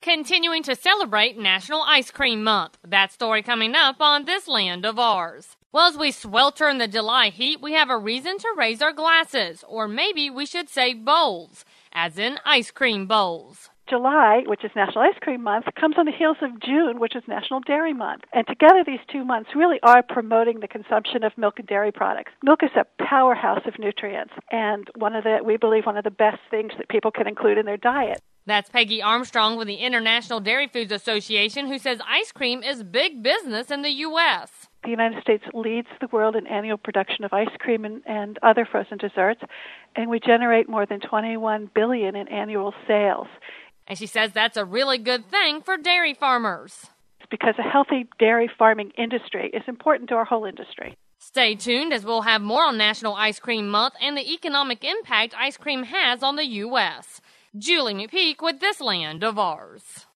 continuing to celebrate National Ice Cream Month. That story coming up on This Land of Ours. Well, as we swelter in the July heat, we have a reason to raise our glasses, or maybe we should say bowls, as in ice cream bowls. July, which is National Ice Cream Month, comes on the heels of June, which is National Dairy Month. And together these 2 months really are promoting the consumption of milk and dairy products. Milk is a powerhouse of nutrients, and we believe one of the best things that people can include in their diet. That's Peggy Armstrong with the International Dairy Foods Association, who says ice cream is big business in the U.S. The United States leads the world in annual production of ice cream and other frozen desserts, and we generate more than $21 billion in annual sales. And she says that's a really good thing for dairy farmers. It's because a healthy dairy farming industry is important to our whole industry. Stay tuned as we'll have more on National Ice Cream Month and the economic impact ice cream has on the U.S. Julie McPeak with This Land of Ours.